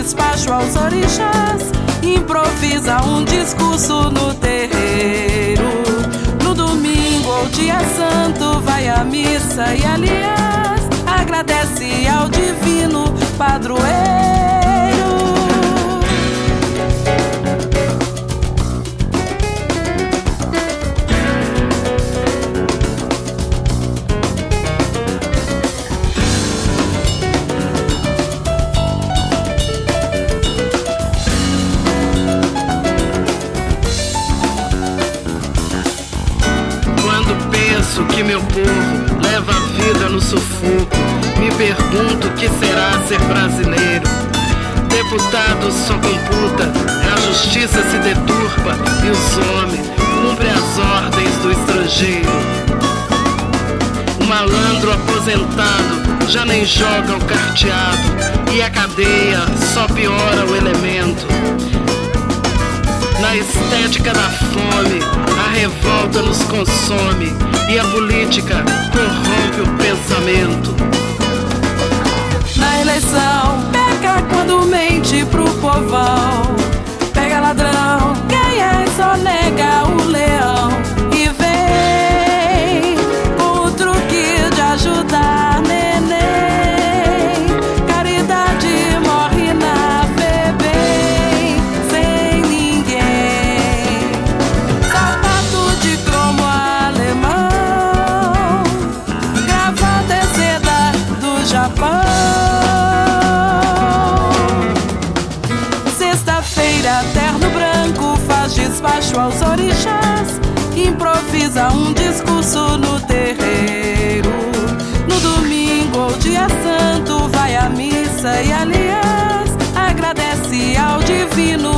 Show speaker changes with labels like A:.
A: despacho aos orixás, improvisa um discurso no terreiro. No domingo ou dia santo vai à missa e, aliás, agradece ao divino padroeiro.
B: Que meu povo leva a vida no sufoco, me pergunto o que será ser brasileiro. Deputados só computa, a justiça se deturpa e os homens cumprem as ordens do estrangeiro. O malandro aposentado já nem joga o carteado e a cadeia só piora o elemento. Na estética da fome, a revolta nos consome e a política corrompe o pensamento.
A: Na eleição, peca quando mente pro povão. Pega ladrão, quem é só nega o leão. E vem com o truque de ajudar neném. Caridade morre na bebê, sem ninguém. Sapato de cromo alemão, gravata é seda do Japão. Sexta-feira, terno branco faz despacho aos orixás, improvisa um discurso no terreiro. No domingo ou dia santo vai à missa e, aliás, agradece ao divino